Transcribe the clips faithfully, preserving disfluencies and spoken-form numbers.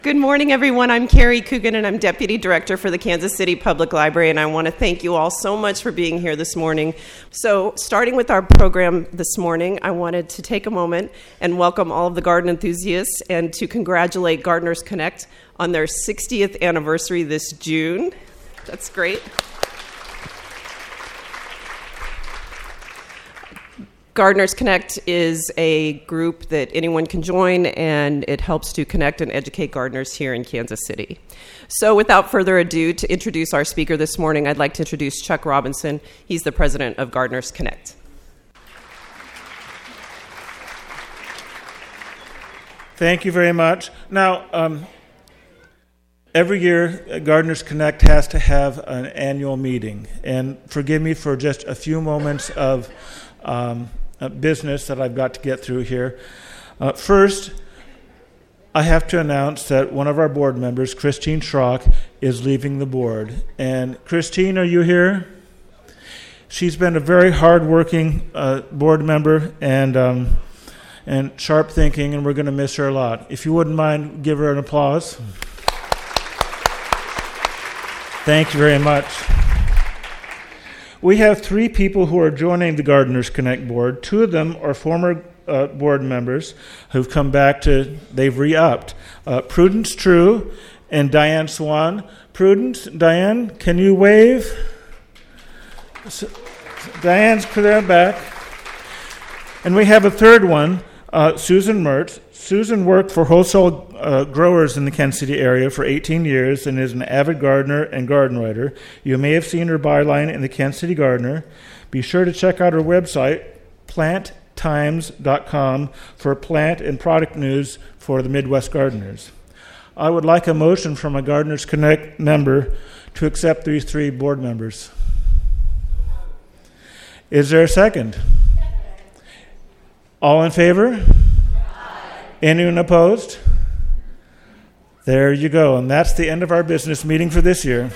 Good morning, everyone. I'm Carrie Coogan, and I'm Deputy Director for the Kansas City Public Library, and I want to thank you all so much for being here this morning. So, starting with our program this morning, I wanted to take a moment and welcome all of the garden enthusiasts and to congratulate Gardeners Connect on their sixtieth anniversary this June. That's great. Gardeners Connect is a group that anyone can join, and it helps to connect and educate gardeners here in Kansas City. So without further ado, to introduce our speaker this morning, I'd like to introduce Chuck Robinson. He's the president of Gardeners Connect. Thank you very much. Now, um, every year, Gardeners Connect has to have an annual meeting. And forgive me for just a few moments of um, business that I've got to get through here. Uh, first, I have to announce that one of our board members, Christine Schrock, is leaving the board. And Christine, are you here? She's been a very hard-working uh, board member and um, and sharp thinking, and we're going to miss her a lot. If you wouldn't mind, give her an applause. Thank you very much. We have three people who are joining the Gardeners Connect board. Two of them are former uh, board members who've come back to, they've re-upped. Uh, Prudence True and Diane Swan. Prudence, Diane, can you wave? So, Diane's clear back. And we have a third one, uh, Susan Mertz. Susan worked for wholesale uh, growers in the Kansas City area for eighteen years and is an avid gardener and garden writer. You may have seen her byline in the Kansas City Gardener. Be sure to check out her website, plant times dot com, for plant and product news for the Midwest gardeners. I would like a motion from a Gardeners Connect member to accept these three board members. Is there a second? All in favor? Anyone opposed? There you go. And that's the end of our business meeting for this year.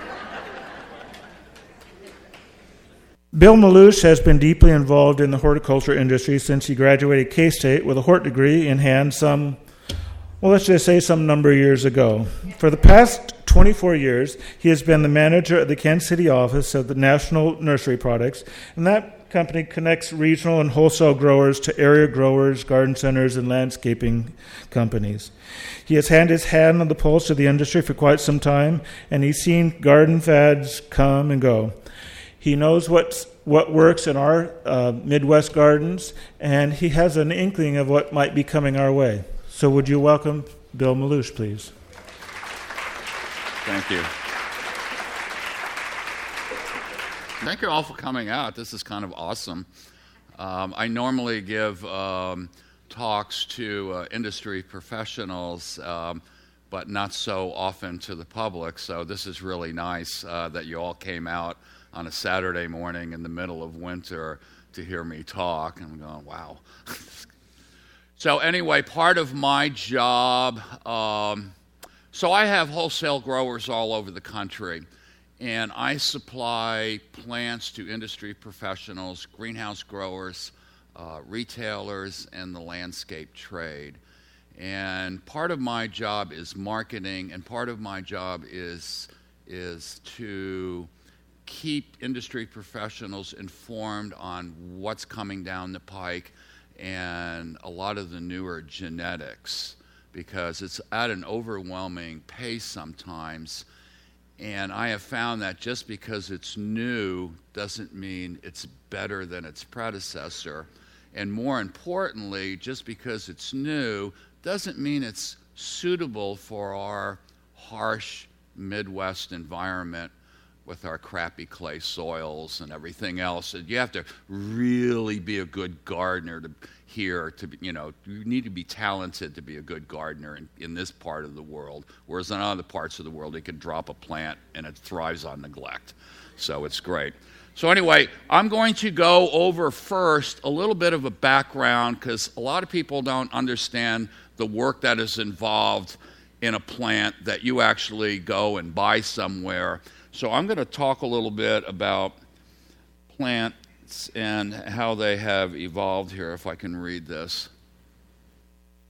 Bill Malouche has been deeply involved in the horticulture industry since he graduated K-State with a hort degree in hand some, well, let's just say some number of years ago. For the past twenty-four years, he has been the manager at the Kansas City office of the National Nursery Products, and that company connects regional and wholesale growers to area growers, garden centers, and landscaping companies. He has had his hand on the pulse of the industry for quite some time, and he's seen garden fads come and go. He knows what's, what works in our uh, Midwest gardens, and he has an inkling of what might be coming our way. So would you welcome Bill Malouche, please? Thank you. Thank you all for coming out. This is kind of awesome. Um, I normally give um, talks to uh, industry professionals, um, but not so often to the public, so this is really nice uh, that you all came out on a Saturday morning in the middle of winter to hear me talk. And I'm going, wow. So anyway, part of my job, um, so I have wholesale growers all over the country. And I supply plants to industry professionals, greenhouse growers, uh, retailers, and the landscape trade. And part of my job is marketing, and part of my job is, is to keep industry professionals informed on what's coming down the pike and a lot of the newer genetics, because it's at an overwhelming pace sometimes. And I have found that just because it's new doesn't mean it's better than its predecessor. And more importantly, just because it's new doesn't mean it's suitable for our harsh Midwest environment with our crappy clay soils and everything else. And you have to really be a good gardener to here to be, you know, you need to be talented to be a good gardener in, in this part of the world, whereas in other parts of the world you can drop a plant and it thrives on neglect. So it's great. So anyway, I'm going to go over first a little bit of a background, because a lot of people don't understand the work that is involved in a plant that you actually go and buy somewhere. So I'm going to talk a little bit about plants and how they have evolved here, if I can read this.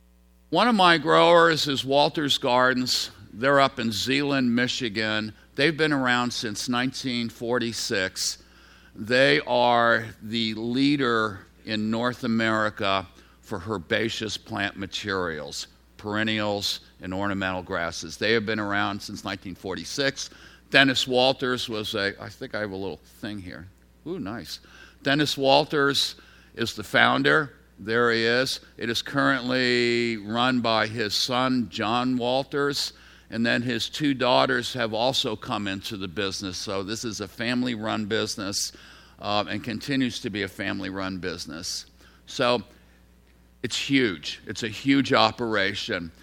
One of my growers is Walters Gardens. They're up in Zeeland, Michigan. They've been around since nineteen forty-six. They are the leader in North America for herbaceous plant materials, perennials and ornamental grasses. They have been around since nineteen forty-six. Dennis Walters was a, I think I have a little thing here. Ooh, nice. Dennis Walters is the founder. There he is. It is currently run by his son, John Walters, and then his two daughters have also come into the business. So this is a family-run business uh, and continues to be a family-run business. So it's huge. It's a huge operation.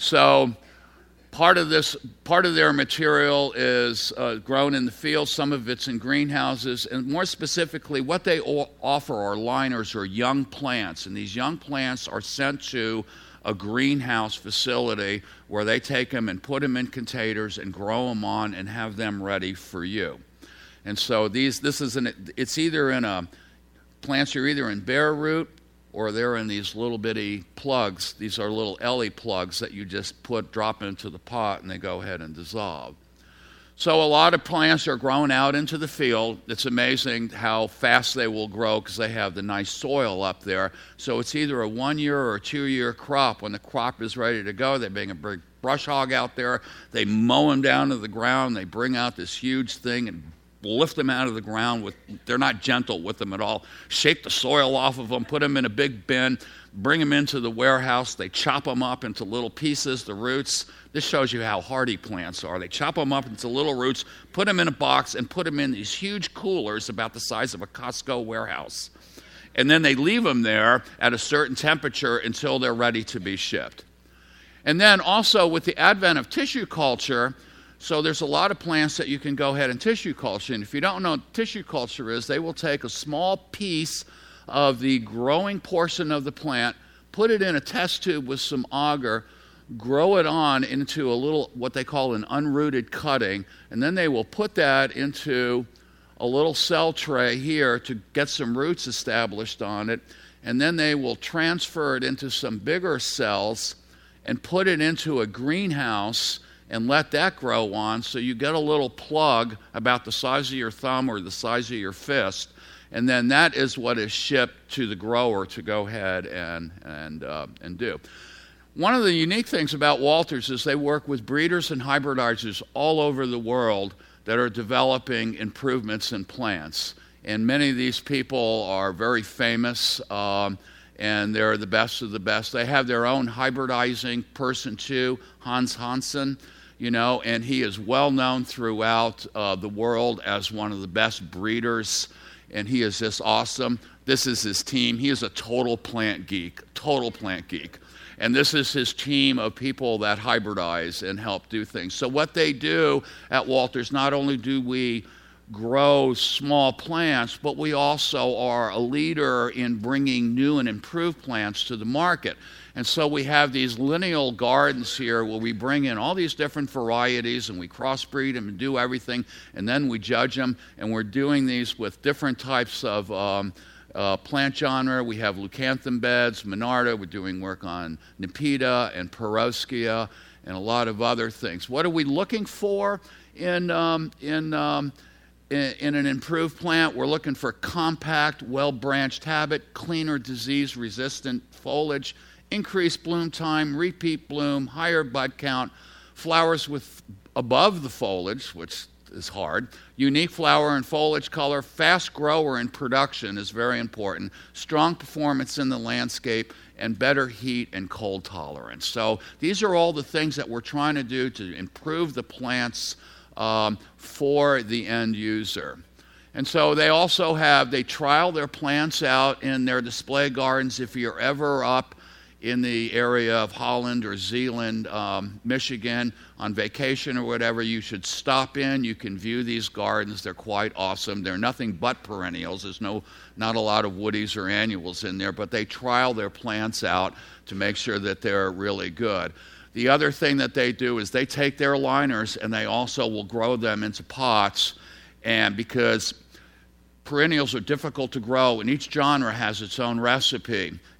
So part of this, part of their material is uh, grown in the field. Some of it's in greenhouses, and more specifically, what they o- offer are liners or young plants, and these young plants are sent to a greenhouse facility where they take them and put them in containers and grow them on and have them ready for you. And so these, this is an, it's either in a, plants are either in bare root or they're in these little bitty plugs. These are little Ellie plugs that you just put, drop into the pot and they go ahead and dissolve. So a lot of plants are grown out into the field. It's amazing how fast they will grow because they have the nice soil up there. So it's either a one-year or a two-year crop. When the crop is ready to go, they bring a big brush hog out there. They mow them down to the ground. They bring out this huge thing and lift them out of the ground. With they're not gentle with them at all. Shake the soil off of them, put them in a big bin, bring them into the warehouse. They chop them up into little pieces, the roots. This shows you how hardy plants are. They chop them up into little roots, put them in a box, and put them in these huge coolers about the size of a Costco warehouse. And then they leave them there at a certain temperature until they're ready to be shipped. And then also with the advent of tissue culture, so there's a lot of plants that you can go ahead and tissue culture. And if you don't know what tissue culture is, they will take a small piece of the growing portion of the plant, put it in a test tube with some agar, grow it on into a little, what they call an unrooted cutting, and then they will put that into a little cell tray here to get some roots established on it, and then they will transfer it into some bigger cells and put it into a greenhouse and let that grow on, so you get a little plug about the size of your thumb or the size of your fist, and then that is what is shipped to the grower to go ahead and, and, uh, and do. One of the unique things about Walters is they work with breeders and hybridizers all over the world that are developing improvements in plants. And many of these people are very famous, um, and they're the best of the best. They have their own hybridizing person too, Hans Hansen, you know, and he is well known throughout uh, the world as one of the best breeders, and he is just awesome. This is his team. He is a total plant geek, total plant geek. And this is his team of people that hybridize and help do things. So what they do at Walters, not only do we grow small plants, but we also are a leader in bringing new and improved plants to the market. And so we have these lineal gardens here where we bring in all these different varieties and we crossbreed them and do everything, and then we judge them. And we're doing these with different types of um, Uh, plant genre. We have leucanthum beds, Monarda. We're doing work on Nepeta and Perovskia and a lot of other things. What are we looking for in, um, in, um, in, in an improved plant? We're looking for compact, well-branched habit, cleaner disease-resistant foliage, increased bloom time, repeat bloom, higher bud count, flowers with above the foliage, which is hard. Unique flower and foliage color, fast grower in production is very important, strong performance in the landscape, and better heat and cold tolerance. So these are all the things that we're trying to do to improve the plants um, for the end user. And so they also have, they trial their plants out in their display gardens. If you're ever up in the area of Holland or Zeeland, um, Michigan, on vacation or whatever, you should stop in. You can view these gardens. They're quite awesome. They're nothing but perennials. There's no, not a lot of woodies or annuals in there, but they trial their plants out to make sure that they're really good. The other thing that they do is they take their liners and they also will grow them into pots, and because perennials are difficult to grow and each genre has its own recipe,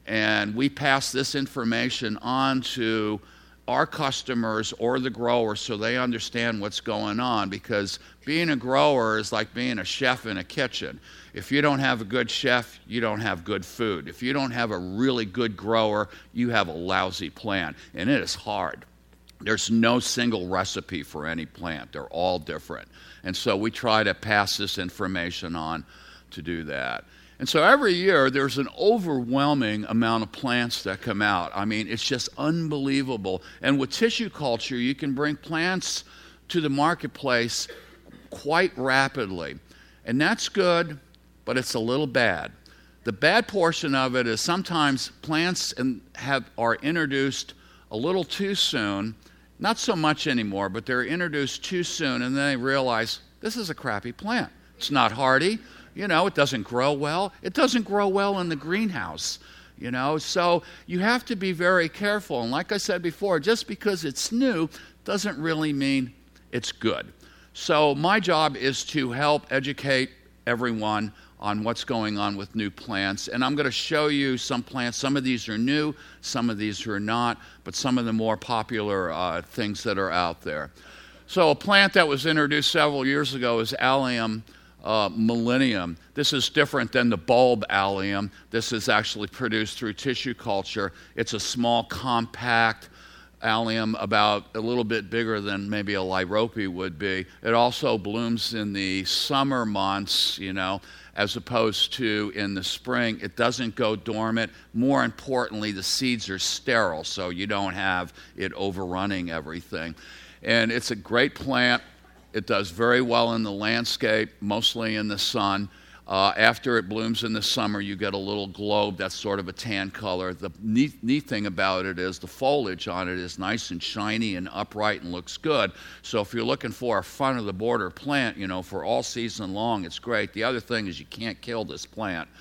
and we pass this information on to our customers or the growers so they understand what's going on, because being a grower is like being a chef in a kitchen. If you don't have a good chef, you don't have good food. If you don't have a really good grower, you have a lousy plant, and it is hard. There's no single recipe for any plant. They're all different. And so we try to pass this information on to do that. And so every year there's an overwhelming amount of plants that come out. I mean, it's just unbelievable. And with tissue culture, you can bring plants to the marketplace quite rapidly. And that's good, but it's a little bad. The bad portion of it is sometimes plants have, are introduced a little too soon. Not so much anymore, but they're introduced too soon, and then they realize, this is a crappy plant. It's not hardy. You know, it doesn't grow well. It doesn't grow well in the greenhouse, you know. So you have to be very careful. And like I said before, just because it's new doesn't really mean it's good. So my job is to help educate everyone on what's going on with new plants. And I'm going to show you some plants. Some of these are new, some of these are not, but some of the more popular uh, things that are out there. So a plant that was introduced several years ago is Allium Uh, millennium. This is different than the bulb allium. This is actually produced through tissue culture. It's a small, compact allium, about a little bit bigger than maybe a lyrope would be. It also blooms in the summer months, you know, as opposed to in the spring. It doesn't go dormant. More importantly, the seeds are sterile, so you don't have it overrunning everything. And it's a great plant. It does very well in the landscape, mostly in the sun. Uh, after it blooms in the summer, you get a little globe that's sort of a tan color. The neat, neat thing about it is the foliage on it is nice and shiny and upright and looks good. So if you're looking for a front-of-the-border plant, you know, for all season long, it's great. The other thing is you can't kill this plant.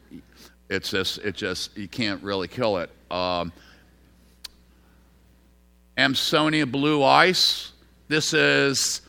It's just, it just you can't really kill it. Um, Amsonia blue ice. This is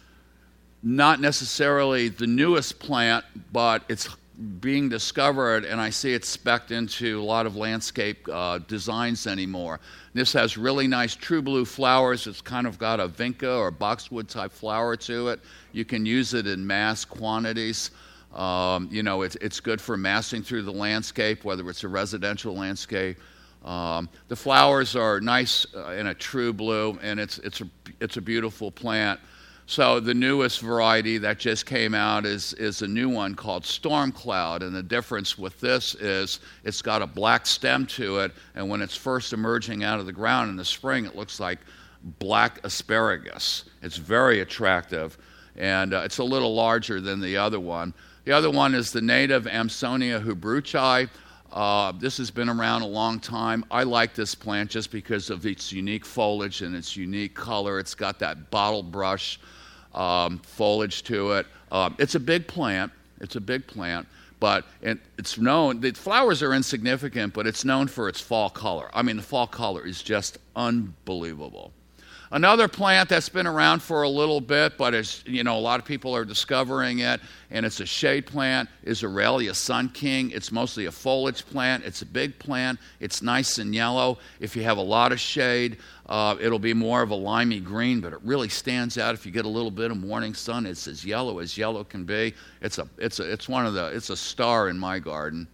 not necessarily the newest plant, but it's being discovered, and I see it specced into a lot of landscape uh, designs anymore. This has really nice true blue flowers. It's kind of got a vinca or boxwood type flower to it. You can use it in mass quantities. Um, you know, it's, it's good for massing through the landscape, whether it's a residential landscape. Um, the flowers are nice uh, in a true blue, and it's, it's, a, it's a beautiful plant. So the newest variety that just came out is, is a new one called Storm Cloud, and the difference with this is it's got a black stem to it, and when it's first emerging out of the ground in the spring, it looks like black asparagus. It's very attractive, and uh, it's a little larger than the other one. The other one is the native Amsonia hubruchi. Uh, this has been around a long time. I like this plant just because of its unique foliage and its unique color. It's got that bottle brush Um, foliage to it. Um, it's a big plant. It's a big plant, but it, it's known, the flowers are insignificant, but it's known for its fall color. I mean, the fall color is just unbelievable. Another plant that's been around for a little bit, but it's, you know, a lot of people are discovering it, and it's a shade plant, is Aurelia Sun King. It's mostly a foliage plant. It's a big plant. It's nice and yellow. If you have a lot of shade, uh, it'll be more of a limey green, but it really stands out if you get a little bit of morning sun. It's as yellow as yellow can be. It's a, it's a, it's one of the, it's a star in my garden.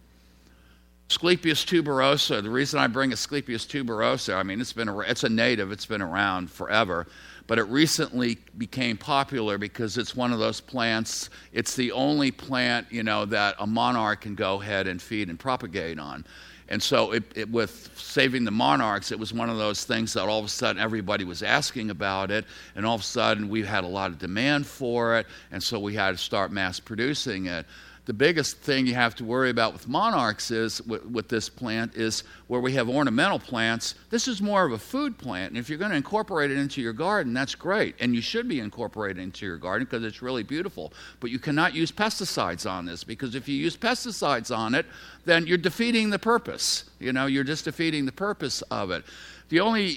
Asclepias tuberosa. The reason I bring Asclepias tuberosa, I mean, it's been a, it's a native. It's been around forever, but it recently became popular because it's one of those plants. It's the only plant, you know, that a monarch can go ahead and feed and propagate on. And so it, it, with saving the monarchs, it was one of those things that all of a sudden everybody was asking about it, and all of a sudden we had a lot of demand for it, and so we had to start mass producing it. The biggest thing you have to worry about with monarchs is, with, with this plant, is where we have ornamental plants, this is more of a food plant. And if you're going to incorporate it into your garden, that's great. And you should be incorporating it into your garden because it's really beautiful. But you cannot use pesticides on this, because if you use pesticides on it, then you're defeating the purpose. You know, you're just defeating the purpose of it. The only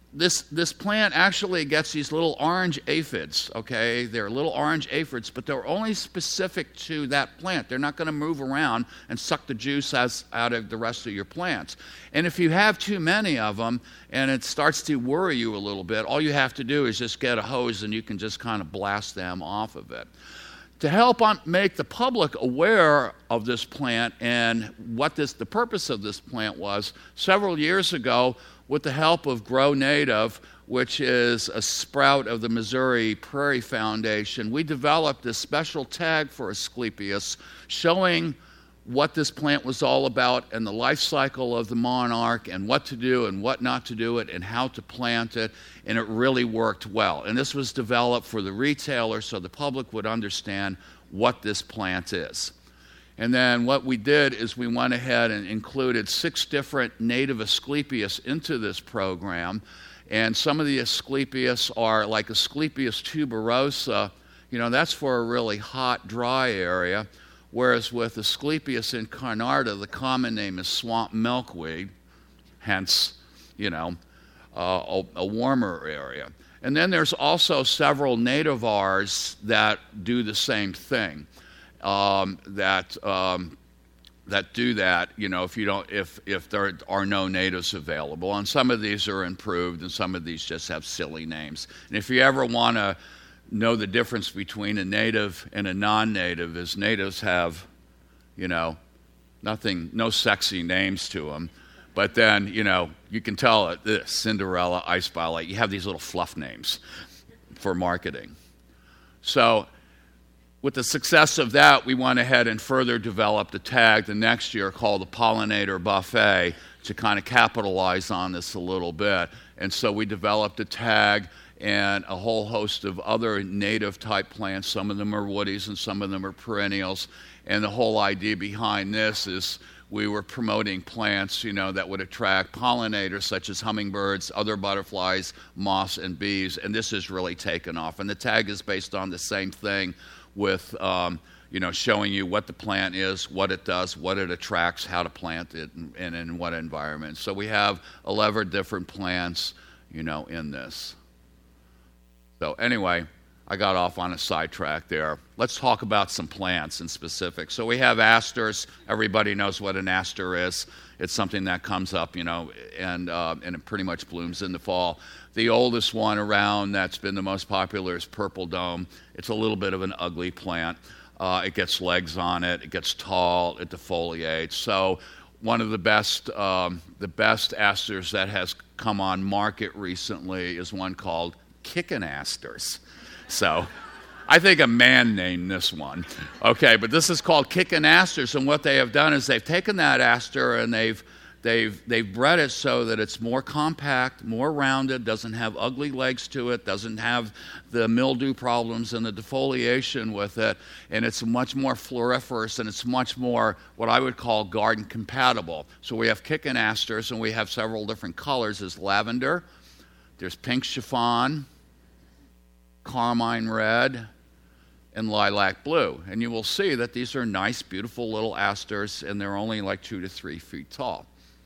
this this plant actually gets these little orange aphids, okay? They're little orange aphids, but they're only specific to that plant. They're not going to move around and suck the juice as, out of the rest of your plants. And if you have too many of them and it starts to worry you a little bit, all you have to do is just get a hose and you can just kind of blast them off of it. To help on, make the public aware of this plant and what this, the purpose of this plant was, several years ago, with the help of Grow Native, which is a sprout of the Missouri Prairie Foundation, we developed this special tag for Asclepias showing what this plant was all about and the life cycle of the monarch and what to do and what not to do it and how to plant it, and it really worked well. And this was developed for the retailer so the public would understand what this plant is. And then what we did is we went ahead and included six different native Asclepias into this program. And some of the Asclepias are like Asclepias tuberosa. You know, that's for a really hot, dry area. Whereas with Asclepias incarnata, the common name is swamp milkweed, hence, you know, uh, a, a warmer area. And then there's also several nativars that do the same thing. Um, that um, that do that, you know, if you don't, if if there are no natives available, and some of these are improved, and some of these just have silly names. And if you ever want to know the difference between a native and a non-native, is natives have, you know, nothing, no sexy names to them, but then, you know, you can tell it. This Cinderella, Ice Spotlight, you have these little fluff names for marketing. So, with the success of that, we went ahead and further developed a tag the next year called the Pollinator Buffet to kind of capitalize on this a little bit. And so we developed a tag and a whole host of other native type plants. Some of them are woodies and some of them are perennials. And the whole idea behind this is we were promoting plants, you know, that would attract pollinators such as hummingbirds, other butterflies, moths, and bees. And this has really taken off. And the tag is based on the same thing, with um, you know, showing you what the plant is, what it does, what it attracts, how to plant it, and, and in what environment. So we have eleven different plants, you know, in this. So anyway, I got off on a sidetrack there. Let's talk about some plants in specific. So we have asters. Everybody knows what an aster is. It's something that comes up, you know, and uh, and it pretty much blooms in the fall. The oldest one around that's been the most popular is Purple Dome. It's a little bit of an ugly plant. Uh, it gets legs on it. It gets tall. It defoliates. So one of the best um, the best asters that has come on market recently is one called Kickin' Asters. So I think a man named this one. Okay, but this is called Kickin' Asters, and what they have done is they've taken that aster and they've They've they've bred it so that it's more compact, more rounded, doesn't have ugly legs to it, doesn't have the mildew problems and the defoliation with it, and it's much more floriferous and it's much more what I would call garden compatible. So we have Kickin' Asters and we have several different colors. There's lavender, there's pink chiffon, carmine red, and lilac blue. And you will see that these are nice, beautiful little asters, and they're only like two to three feet tall.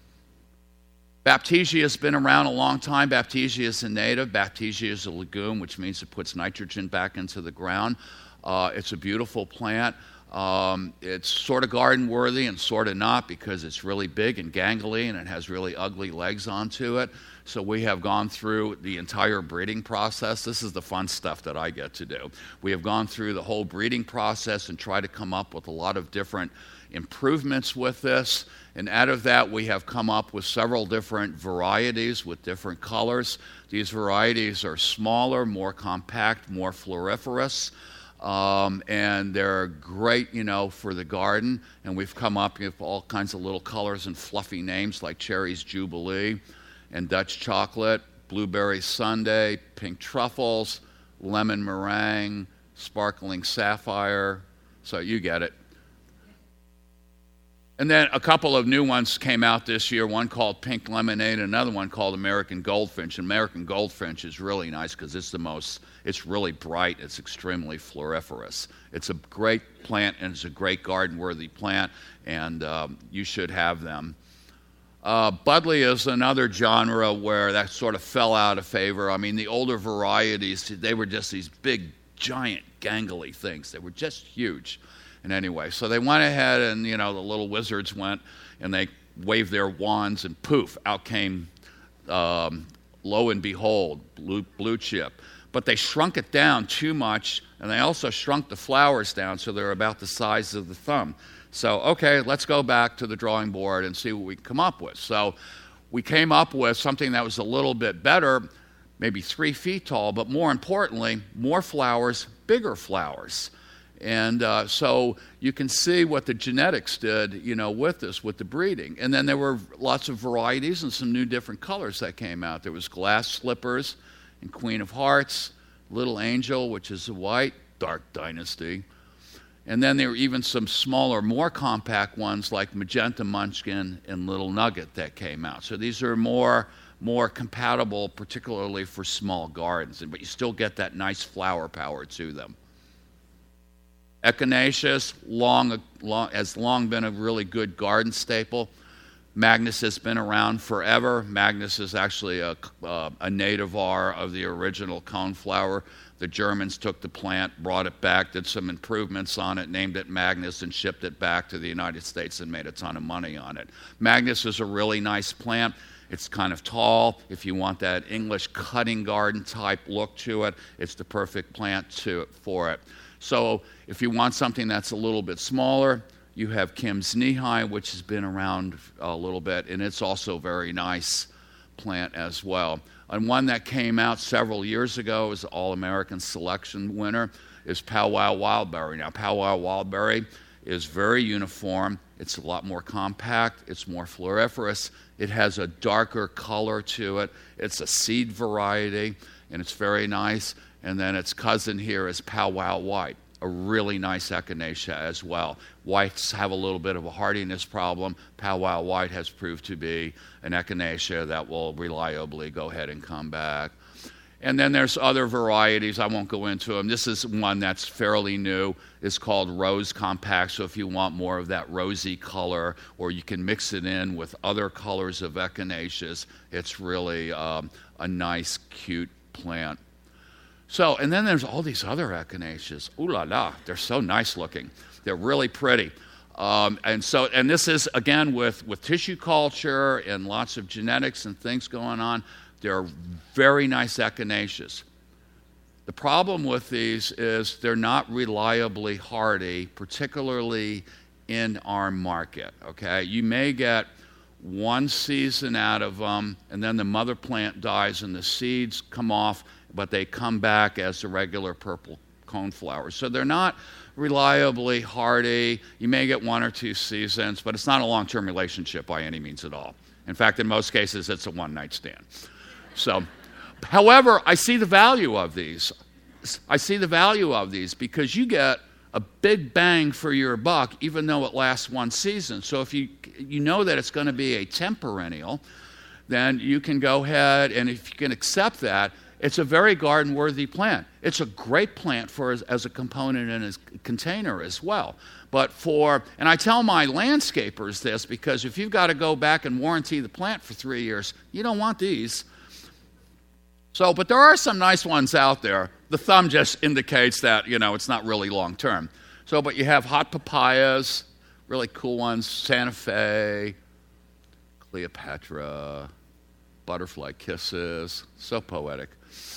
Baptisia has been around a long time. Baptisia is a native. Baptisia is a legume, which means it puts nitrogen back into the ground. Uh, it's a beautiful plant. Um, it's sort of garden worthy and sort of not because it's really big and gangly and it has really ugly legs onto it. So we have gone through the entire breeding process. This is the fun stuff that I get to do. We have gone through the whole breeding process and tried to come up with a lot of different improvements with this. And out of that, we have come up with several different varieties with different colors. These varieties are smaller, more compact, more floriferous. Um, and they're great, you know, for the garden. And we've come up with all kinds of little colors and fluffy names like Cherry's Jubilee and Dutch Chocolate, Blueberry Sundae, Pink Truffles, Lemon Meringue, Sparkling Sapphire. So you get it. And then a couple of new ones came out this year, one called Pink Lemonade, another one called American Goldfinch. American Goldfinch is really nice because it's the most, it's really bright, it's extremely floriferous. It's a great plant and it's a great garden-worthy plant, and um, you should have them. Uh, Budley is another genre where that sort of fell out of favor. I mean, the older varieties, they were just these big, giant, gangly things. They were just huge. And anyway, so they went ahead and, you know, the little wizards went and they waved their wands and poof, out came, um, lo and behold, blue, blue chip. But they shrunk it down too much, and they also shrunk the flowers down so they're about the size of the thumb. So, okay, let's go back to the drawing board and see what we can come up with. So we came up with something that was a little bit better, maybe three feet tall, but more importantly, more flowers, bigger flowers. And uh, so you can see what the genetics did, you know, with this, with the breeding. And then there were lots of varieties and some new different colors that came out. There was Glass Slippers and Queen of Hearts, Little Angel, which is a white, Dark Dynasty. And then there were even some smaller, more compact ones like Magenta Munchkin and Little Nugget that came out. So these are more, more compatible, particularly for small gardens, but you still get that nice flower power to them. Echinaceas, long, long, has long been a really good garden staple. Magnus has been around forever. Magnus is actually a, uh, a nativar of the original coneflower. The Germans took the plant, brought it back, did some improvements on it, named it Magnus, and shipped it back to the United States and made a ton of money on it. Magnus is a really nice plant. It's kind of tall. If you want that English cutting garden type look to it, it's the perfect plant to, for it. So if you want something that's a little bit smaller, you have Kim's Knee-High, which has been around a little bit, and it's also a very nice plant as well. And one that came out several years ago, is All-American Selection winner, is Powwow Wildberry. Now, Powwow Wildberry is very uniform. It's a lot more compact. It's more floriferous. It has a darker color to it. It's a seed variety, and it's very nice. And then its cousin here is Powwow White, a really nice echinacea as well. Whites have a little bit of a hardiness problem. Powwow White has proved to be an echinacea that will reliably go ahead and come back. And then there's other varieties. I won't go into them. This is one that's fairly new. It's called Rose Compact. So if you want more of that rosy color, or you can mix it in with other colors of echinaceas, it's really um, a nice, cute plant. So, and then there's all these other echinaceas. Ooh la la, they're so nice looking. They're really pretty. Um, and so, and this is, again, with, with tissue culture and lots of genetics and things going on, they're very nice echinaceas. The problem with these is they're not reliably hardy, particularly in our market, okay? You may get one season out of them, and then the mother plant dies and the seeds come off, but they come back as the regular purple coneflowers. So they're not reliably hardy. You may get one or two seasons, but it's not a long-term relationship by any means at all. In fact, in most cases, it's a one-night stand. So, however, I see the value of these. I see the value of these because you get a big bang for your buck, even though it lasts one season. So if you you know that it's going to be a temperennial, then you can go ahead, and if you can accept that, it's a very garden-worthy plant. It's a great plant for as, as a component in a container as well. But for, and I tell my landscapers this, because if you've got to go back and warranty the plant for three years, you don't want these. So, but there are some nice ones out there. The thumb just indicates that, you know, it's not really long-term. So, but you have hot papayas, really cool ones, Santa Fe, Cleopatra, Butterfly Kisses, so poetic.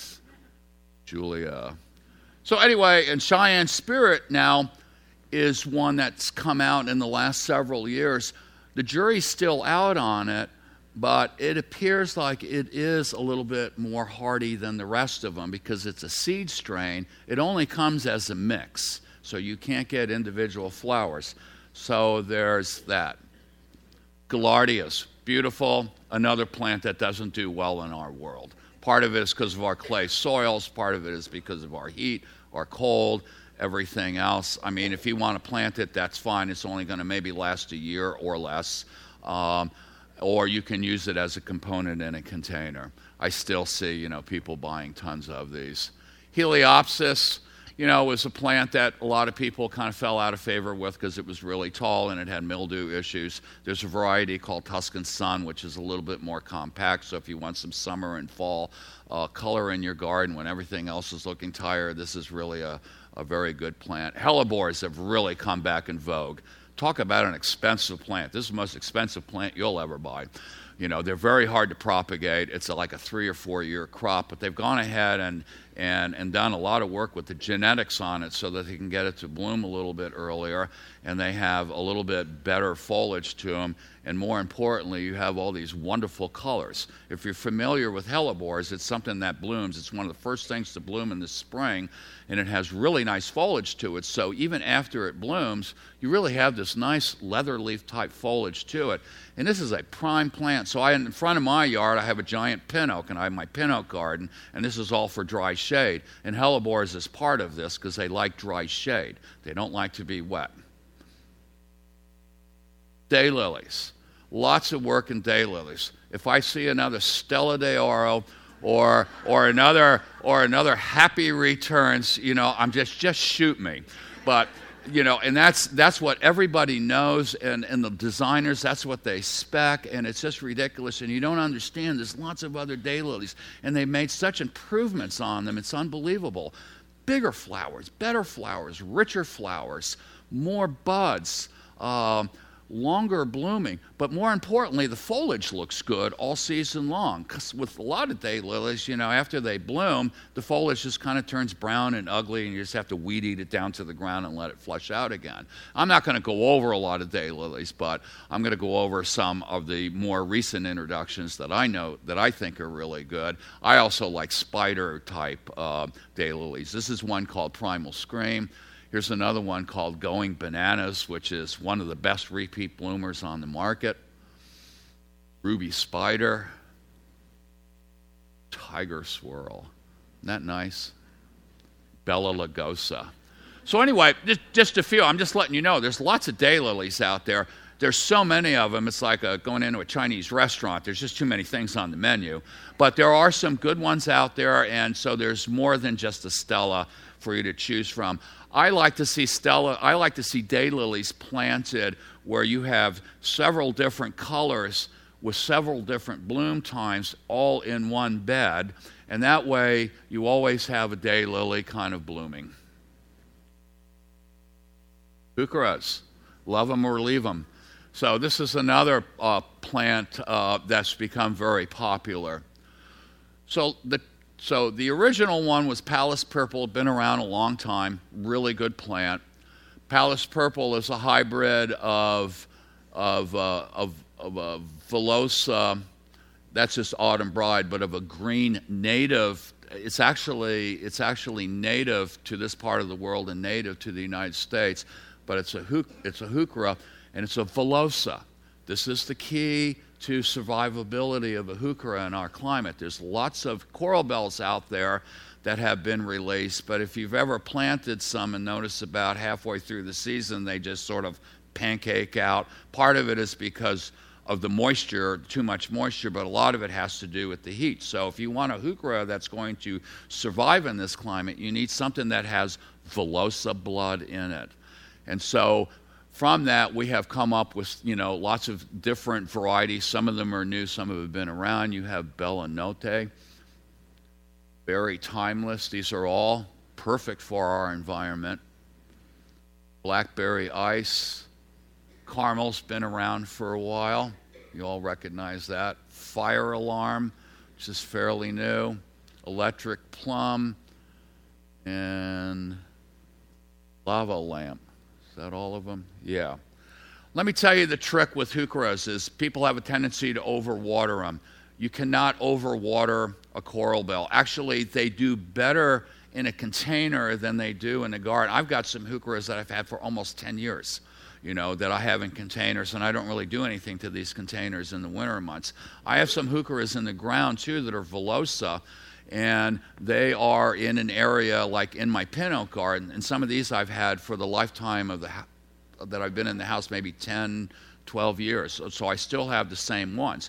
Julia. So anyway, and Cheyenne Spirit now is one that's come out in the last several years. The jury's still out on it, but it appears like it is a little bit more hardy than the rest of them because it's a seed strain. It only comes as a mix, so you can't get individual flowers. So there's that. Gaillardias, beautiful, another plant that doesn't do well in our world. Part of it is because of our clay soils, part of it is because of our heat, our cold, everything else. I mean, if you want to plant it, that's fine. It's only going to maybe last a year or less. Um, or you can use it as a component in a container. I still see, you know, people buying tons of these. Heliopsis, you know, was a plant that a lot of people kind of fell out of favor with because it was really tall and it had mildew issues. There's a variety called Tuscan Sun, which is a little bit more compact, so if you want some summer and fall uh, color in your garden when everything else is looking tired, this is really a, a very good plant. Hellebores have really come back in vogue. Talk about an expensive plant. This is the most expensive plant you'll ever buy. You know, they're very hard to propagate. It's a, like a three or four year crop, but they've gone ahead and, and, and done a lot of work with the genetics on it so that they can get it to bloom a little bit earlier, and they have a little bit better foliage to them, and more importantly, you have all these wonderful colors. If you're familiar with hellebores, it's something that blooms. It's one of the first things to bloom in the spring, and it has really nice foliage to it, so even after it blooms, you really have this nice leather leaf type foliage to it. And this is a prime plant. So I, in front of my yard, I have a giant pin oak, and I have my pin oak garden, and this is all for dry shade. And hellebores is part of this because they like dry shade. They don't like to be wet. Daylilies. Lots of work in daylilies. If I see another Stella de Oro or or another or another Happy Returns, you know, I'm just just shoot me. But you know, and that's that's what everybody knows, and, and the designers, that's what they spec, and it's just ridiculous, and you don't understand. There's lots of other daylilies, and they made such improvements on them. It's unbelievable. Bigger flowers, better flowers, richer flowers, more buds, um, longer blooming, but more importantly, the foliage looks good all season long. Because with a lot of daylilies, you know, after they bloom, the foliage just kind of turns brown and ugly, and you just have to weed eat it down to the ground and let it flush out again. I'm not going to go over a lot of daylilies, but I'm going to go over some of the more recent introductions that I know that I think are really good. I also like spider type uh, daylilies. This is one called Primal Scream. Here's another one called Going Bananas, which is one of the best repeat bloomers on the market. Ruby Spider. Tiger Swirl. Isn't that nice? Bella Lugosa. So anyway, just, just a few. I'm just letting you know, there's lots of daylilies out there. There's so many of them, it's like a, going into a Chinese restaurant. There's just too many things on the menu. But there are some good ones out there, and so there's more than just a Stella for you to choose from. I like to see Stella, I like to see daylilies planted where you have several different colors with several different bloom times all in one bed, and that way you always have a daylily kind of blooming. Heucheras, love them or leave them. So this is another uh, plant uh, that's become very popular. So the So the original one was Palace Purple, been around a long time, really good plant. Palace Purple is a hybrid of of uh, of, of a Velosa, that's just Autumn Bride, but of a green native. It's actually it's actually native to this part of the world and native to the United States, but it's a it's a heuchera and it's a Velosa. This is the key to survivability of a heuchera in our climate. There's lots of coral bells out there that have been released, but if you've ever planted some and noticed about halfway through the season they just sort of pancake out, part of it is because of the moisture, too much moisture, but a lot of it has to do with the heat. So if you want a heuchera that's going to survive in this climate, you need something that has Velosa blood in it. And so from that, we have come up with, you know, lots of different varieties. Some of them are new, some have been around. You have Bella Notte, very timeless. These are all perfect for our environment. Blackberry Ice, Carmel's been around for a while. You all recognize that. Fire Alarm, which is fairly new. Electric Plum, and Lava Lamp. Is that all of them? Yeah. Let me tell you the trick with heucheras is people have a tendency to overwater them. You cannot overwater a coral bell. Actually, they do better in a container than they do in a garden. I've got some heucheras that I've had for almost ten years, you know, that I have in containers, and I don't really do anything to these containers in the winter months. I have some heucheras in the ground, too, that are Velosa, and they are in an area like in my pin oak garden, and some of these I've had for the lifetime of the that I've been in the house, maybe ten, twelve years, so, so I still have the same ones.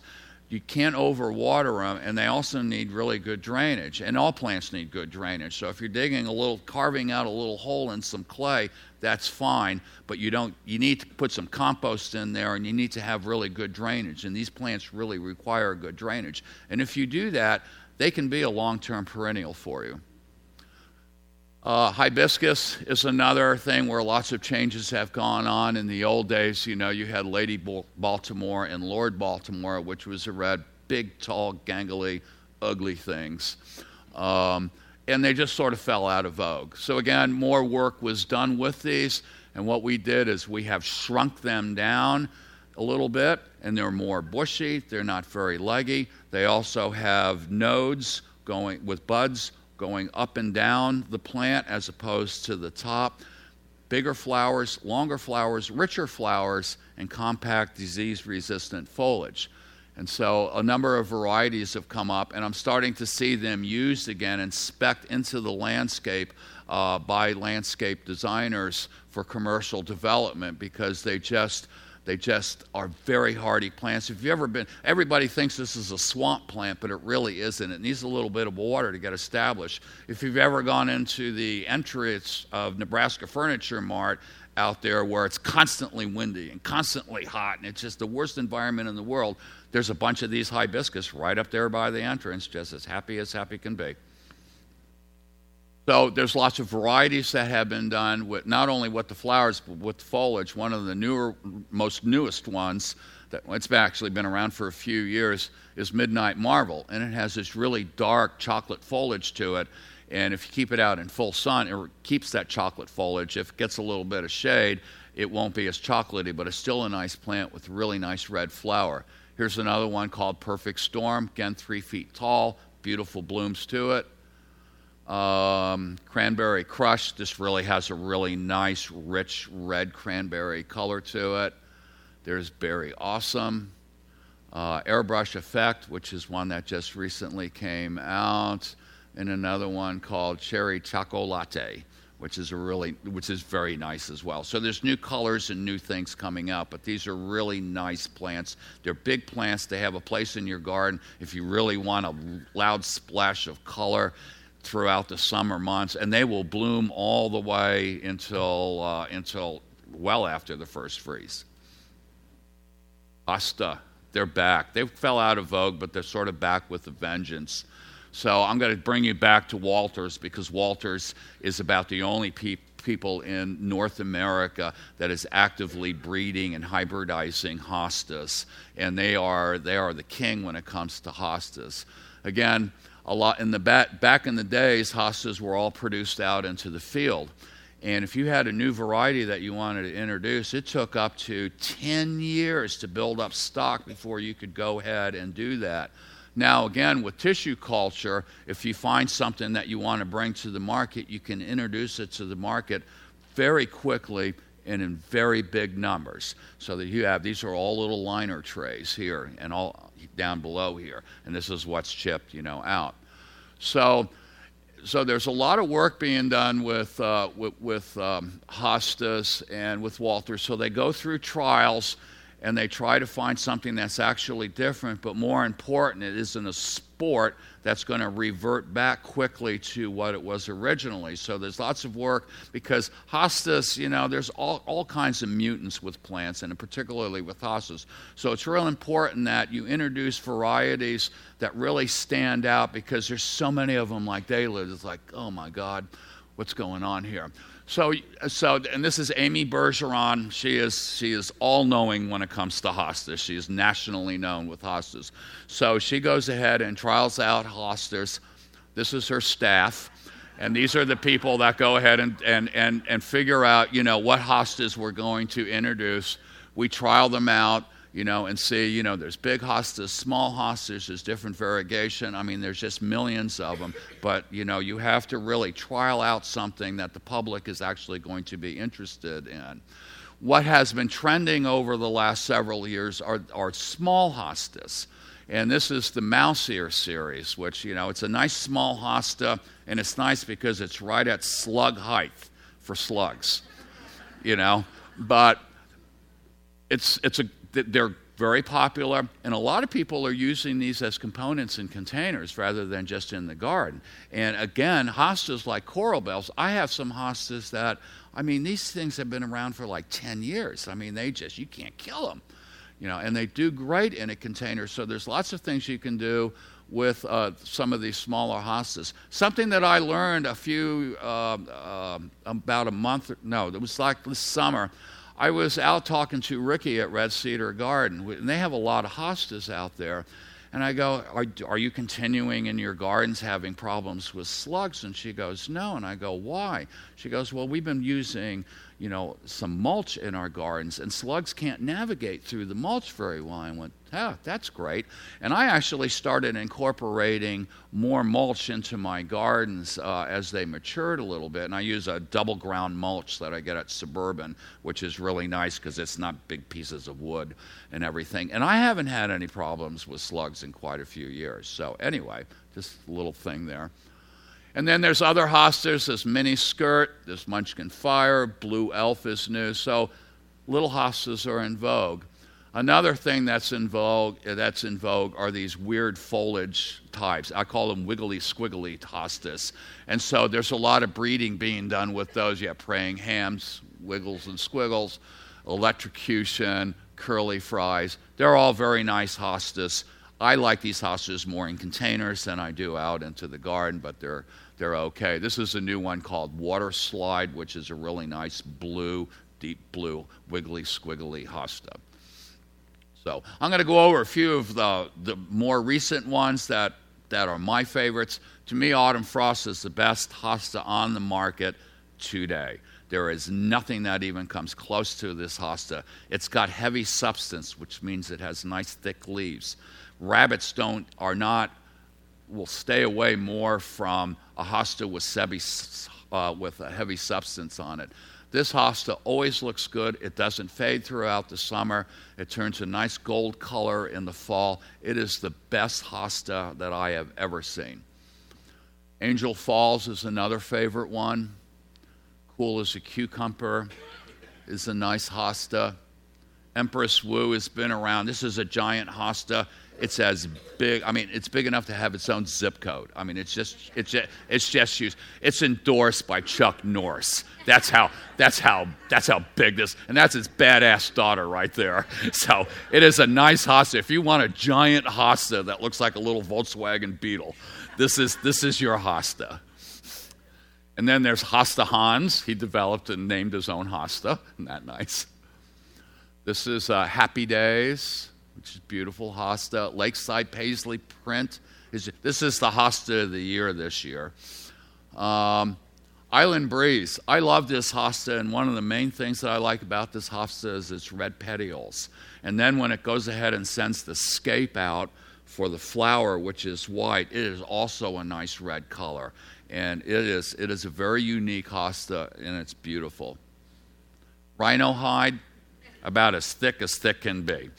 you can't overwater them, and they also need really good drainage. And all plants need good drainage. So if you're digging a little, carving out a little hole in some clay, that's fine. But you don't. You need to put some compost in there, and you need to have really good drainage. And these plants really require good drainage. And if you do that, they can be a long-term perennial for you. Uh, hibiscus is another thing where lots of changes have gone on. In the old days, you know, you had Lady Baltimore and Lord Baltimore, which was a red, big, tall, gangly, ugly things. Um, and they just sort of fell out of vogue. So again, more work was done with these, and what we did is we have shrunk them down a little bit, and they're more bushy, they're not very leggy. They also have nodes going with buds going up and down the plant as opposed to the top. Bigger flowers, longer flowers, richer flowers, and compact disease-resistant foliage. And so a number of varieties have come up, and I'm starting to see them used again and spec'd into the landscape uh, by landscape designers for commercial development, because they just They just are very hardy plants. If you've ever been, everybody thinks this is a swamp plant, but it really isn't. It needs a little bit of water to get established. If you've ever gone into the entrance of Nebraska Furniture Mart out there where it's constantly windy and constantly hot, and it's just the worst environment in the world, there's a bunch of these hibiscus right up there by the entrance, just as happy as happy can be. So there's lots of varieties that have been done with not only with the flowers, but with the foliage. One of the newer, most newest ones, that it's actually been around for a few years, is Midnight Marvel. And it has this really dark chocolate foliage to it. And if you keep it out in full sun, it keeps that chocolate foliage. If it gets a little bit of shade, it won't be as chocolatey, but it's still a nice plant with really nice red flower. Here's another one called Perfect Storm, again, three feet tall, beautiful blooms to it. Um, cranberry Crush, this really has a really nice, rich red cranberry color to it. There's Berry Awesome. Uh, Airbrush Effect, which is one that just recently came out. And another one called Cherry Chocolate, which is a really, which is very nice as well. So there's new colors and new things coming out, but these are really nice plants. They're big plants. They have a place in your garden if you really want a loud splash of color throughout the summer months, and they will bloom all the way until uh, until well after the first freeze. Hosta, they're back. They fell out of vogue, but they're sort of back with a vengeance. So I'm going to bring you back to Walters, because Walters is about the only pe- people in North America that is actively breeding and hybridizing hostas, and they are they are the king when it comes to hostas. Again, a lot in the back, back in the days, hostas were all produced out into the field. And if you had a new variety that you wanted to introduce, it took up to ten years to build up stock before you could go ahead and do that. Now, again, with tissue culture, if you find something that you want to bring to the market, you can introduce it to the market very quickly and in very big numbers. So that you have, these are all little liner trays here and all down below here. And this is what's chipped, you know, out. So, so there's a lot of work being done with uh, with, with um, hostas and with Walters. So they go through trials, and they try to find something that's actually different. But more important, it isn't a sport that's going to revert back quickly to what it was originally. So there's lots of work, because hostas, you know, there's all, all kinds of mutants with plants, and particularly with hostas. So it's real important that you introduce varieties that really stand out, because there's so many of them like Daylid. It's like, oh my God, what's going on here? So, so, and this is Amy Bergeron. She is she is all-knowing when it comes to hostas. She is nationally known with hostas. So she goes ahead and trials out hostas. This is her staff, and these are the people that go ahead and and and and figure out, you know, what hostas we're going to introduce. We trial them out, you know, and see, you know, there's big hostas, small hostas, there's different variegation. I mean, there's just millions of them. But, you know, you have to really trial out something that the public is actually going to be interested in. What has been trending over the last several years are, are small hostas. And this is the mouse ear series, which, you know, it's a nice small hosta, and it's nice because it's right at slug height for slugs, you know. But it's it's a they're very popular, and a lot of people are using these as components in containers rather than just in the garden. And again, hostas like coral bells, I have some hostas that, I mean, these things have been around for like ten years. I mean, they just, you can't kill them, you know, and they do great in a container. So there's lots of things you can do with uh, some of these smaller hostas. Something that I learned a few, uh, uh, about a month, no, it was like this summer. I was out talking to Ricky at Red Cedar Garden, and they have a lot of hostas out there. And I go, are, are you continuing in your gardens having problems with slugs? And she goes, no. And I go, why? She goes, well, we've been using, you know, some mulch in our gardens, and slugs can't navigate through the mulch very well. I went, oh, that's great. And I actually started incorporating more mulch into my gardens uh, as they matured a little bit. And I use a double ground mulch that I get at Suburban, which is really nice because it's not big pieces of wood and everything. And I haven't had any problems with slugs in quite a few years. So anyway, just a little thing there. And then there's other hostas. There's Mini Skirt, there's Munchkin Fire, Blue Elf is new. So little hostas are in vogue. Another thing that's in vogue that's in vogue are these weird foliage types. I call them wiggly squiggly hostas. And so there's a lot of breeding being done with those. You have praying hams, wiggles and squiggles, electrocution, curly fries. They're all very nice hostas. I like these hostas more in containers than I do out into the garden, but they're they're okay. This is a new one called Water Slide, which is a really nice blue, deep blue, wiggly squiggly hosta. So I'm going to go over a few of the, the more recent ones that, that are my favorites. To me, Autumn Frost is the best hosta on the market today. There is nothing that even comes close to this hosta. It's got heavy substance, which means it has nice thick leaves. Rabbits don't are not will stay away more from a hosta with sebi, uh, with a heavy substance on it. This hosta always looks good. It doesn't fade throughout the summer. It turns a nice gold color in the fall. It is the best hosta that I have ever seen. Angel Falls is another favorite one. Cool as a Cucumber is a nice hosta. Empress Wu has been around. This is a giant hosta. It's as big, I mean, it's big enough to have its own zip code. I mean, it's just, it's just, it's just used. It's endorsed by Chuck Norris. That's how, that's how, that's how big this, and that's its badass daughter right there. So it is a nice hosta. If you want a giant hosta that looks like a little Volkswagen Beetle, this is, this is your hosta. And then there's Hosta Hans. He developed and named his own hosta. Isn't that nice? This is uh, Happy Days, which is beautiful hosta. Lakeside Paisley Print. Is, this is the hosta of the year this year. Um, Island Breeze. I love this hosta, and one of the main things that I like about this hosta is its red petioles. And then when it goes ahead and sends the scape out for the flower, which is white, it is also a nice red color. And it is, it is a very unique hosta, and it's beautiful. Rhino Hide, about as thick as thick can be.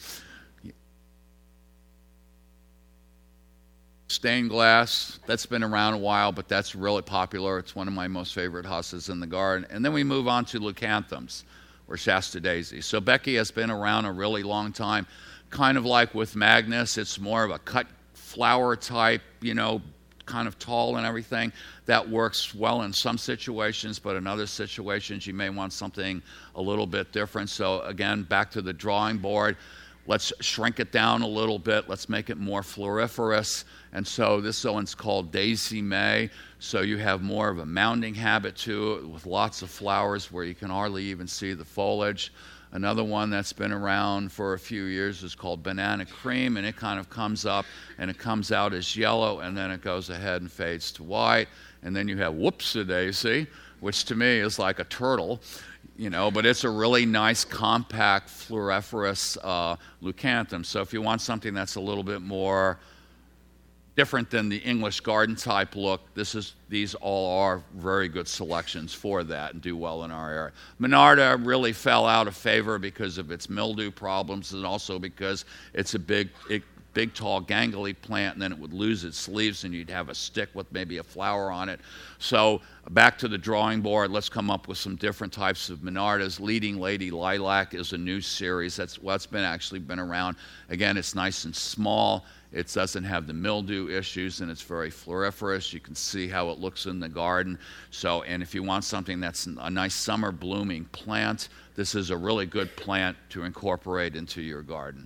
Stained glass, that's been around a while, but that's really popular. It's one of my most favorite hostas in the garden. And then we move on to leucanthums, or Shasta daisies. So Becky has been around a really long time. Kind of like with Magnus, it's more of a cut flower type, you know, kind of tall and everything. That works well in some situations, but in other situations you may want something a little bit different. So again, back to the drawing board. Let's shrink it down a little bit. Let's make it more floriferous. And so this one's called Daisy May. So you have more of a mounding habit to it with lots of flowers where you can hardly even see the foliage. Another one that's been around for a few years is called Banana Cream, and it kind of comes up and it comes out as yellow, and then it goes ahead and fades to white. And then you have Whoopsie-Daisy, which to me is like a turtle, you know, but it's a really nice, compact, floriferous uh, leucanthum. So if you want something that's a little bit more different than the English garden type look, this is these all are very good selections for that and do well in our area. Monarda really fell out of favor because of its mildew problems, and also because it's a big, it big, tall, gangly plant, and then it would lose its leaves, and you'd have a stick with maybe a flower on it. So back to the drawing board. Let's come up with some different types of Monardas. Leading Lady Lilac is a new series. That's what's been actually been around. Again, it's nice and small. It doesn't have the mildew issues, and it's very floriferous. You can see how it looks in the garden. So, and if you want something that's a nice summer blooming plant, this is a really good plant to incorporate into your garden.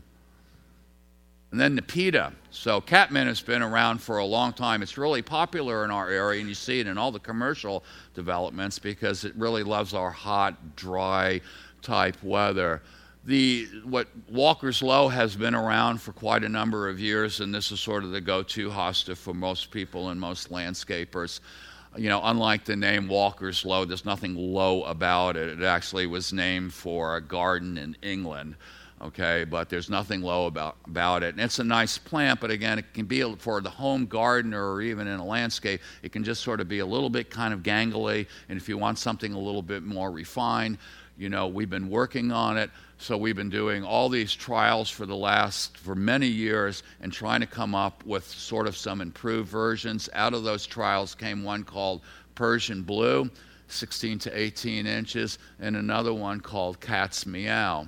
And then Nepeta. So catmint has been around for a long time. It's really popular in our area, and you see it in all the commercial developments because it really loves our hot, dry type weather. The what Walker's Low has been around for quite a number of years, and this is sort of the go-to hosta for most people and most landscapers. You know, unlike the name Walker's Low, there's nothing low about it. It actually was named for a garden in England, okay? But there's nothing low about, about it. And it's a nice plant, but again, it can be for the home gardener or even in a landscape. It can just sort of be a little bit kind of gangly, and if you want something a little bit more refined, you know, we've been working on it. So we've been doing all these trials for the last, for many years and trying to come up with sort of some improved versions. Out of those trials came one called Persian Blue, sixteen to eighteen inches, and another one called Cat's Meow.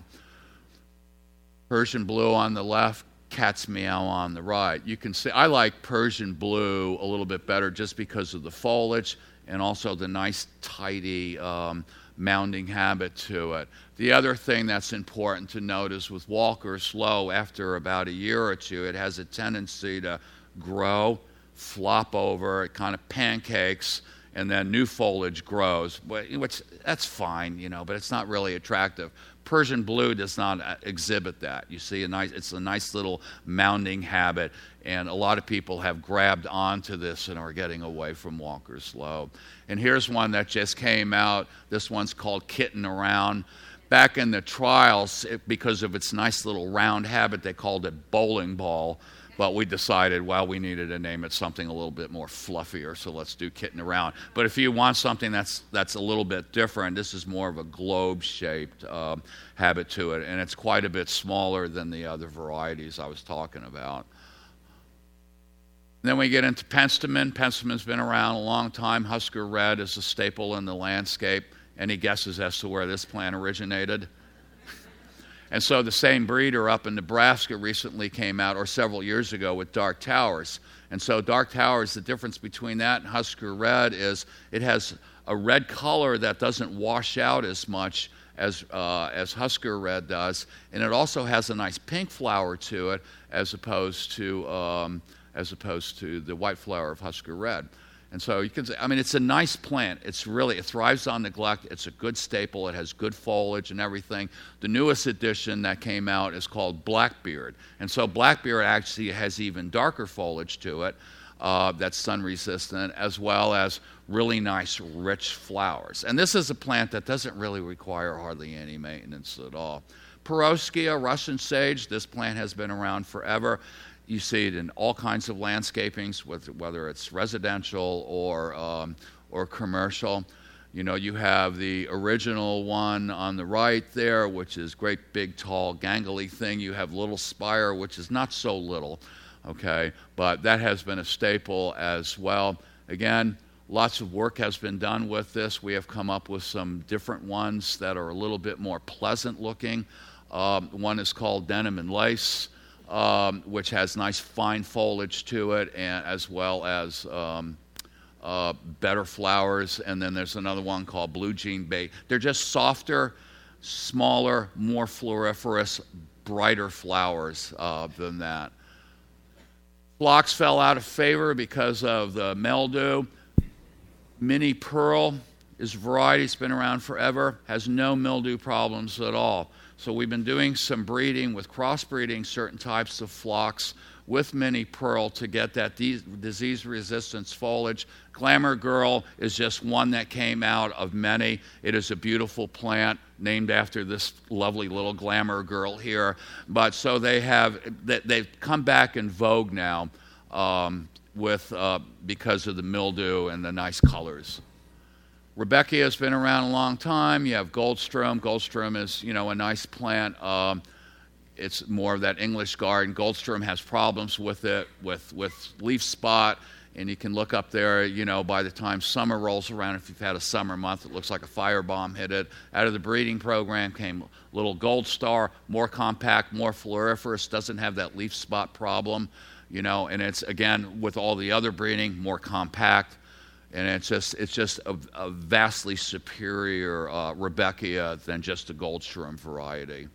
Persian Blue on the left, Cat's Meow on the right. You can see, I like Persian Blue a little bit better just because of the foliage and also the nice, tidy, um, mounding habit to it. The other thing that's important to note is with Walker's Low, after about a year or two, it has a tendency to grow, flop over, it kind of pancakes, and then new foliage grows, which that's fine, you know, but it's not really attractive. Persian Blue does not exhibit that. You see, a nice, it's a nice little mounding habit, and a lot of people have grabbed onto this and are getting away from Walker's Low. And here's one that just came out. This one's called Kitten Around. Back in the trials, it, because of its nice little round habit, they called it Bowling Ball. But we decided, well, we needed to name it something a little bit more fluffier, so let's do Kitten Around. But if you want something that's that's a little bit different, this is more of a globe-shaped uh, habit to it, and it's quite a bit smaller than the other varieties I was talking about. Then we get into penstemon. Penstemon has been around a long time. Husker Red is a staple in the landscape. Any guesses as to where this plant originated? And so the same breeder up in Nebraska recently came out, or several years ago, with Dark Towers. And so Dark Towers, the difference between that and Husker Red is it has a red color that doesn't wash out as much as uh, as Husker Red does, and it also has a nice pink flower to it, as opposed to um, as opposed to the white flower of Husker Red. And so you can say, I mean, it's a nice plant. It's really, it thrives on neglect. It's a good staple. It has good foliage and everything. The newest edition that came out is called Blackbeard. And so Blackbeard actually has even darker foliage to it uh, that's sun resistant, as well as really nice, rich flowers. And this is a plant that doesn't really require hardly any maintenance at all. Perovskia, Russian sage, this plant has been around forever. You see it in all kinds of landscapings, whether it's residential or um, or commercial. You know, you have the original one on the right there, which is great big, tall, gangly thing. You have Little Spire, which is not so little, okay? But that has been a staple as well. Again, lots of work has been done with this. We have come up with some different ones that are a little bit more pleasant looking. Um, one is called Denim and Lace. Um, which has nice fine foliage to it, and as well as um, uh, better flowers. And then there's another one called Blue Jean Bay. They're just softer, smaller, more floriferous, brighter flowers uh, than that. Phlox fell out of favor because of the mildew. Mini Pearl is a variety. It's been around forever, has no mildew problems at all. So we've been doing some breeding with crossbreeding certain types of phlox with Mini Pearl to get that de- disease resistance foliage. Glamour Girl is just one that came out of many. It is a beautiful plant named after this lovely little Glamour Girl here. But so they have, they've come back in vogue now um, with uh, because of the mildew and the nice colors. Rebecca has been around a long time. You have Goldstrom. Goldstrom is, you know, a nice plant. Um, it's more of that English garden. Goldstrom has problems with it, with, with leaf spot, and you can look up there, you know, by the time summer rolls around, if you've had a summer month, it looks like a firebomb hit it. Out of the breeding program came little Gold Star, more compact, more floriferous, doesn't have that leaf spot problem, you know, and it's, again, with all the other breeding, more compact, and it's just it's just a, a vastly superior uh, Rudbeckia than just a Goldstrom variety.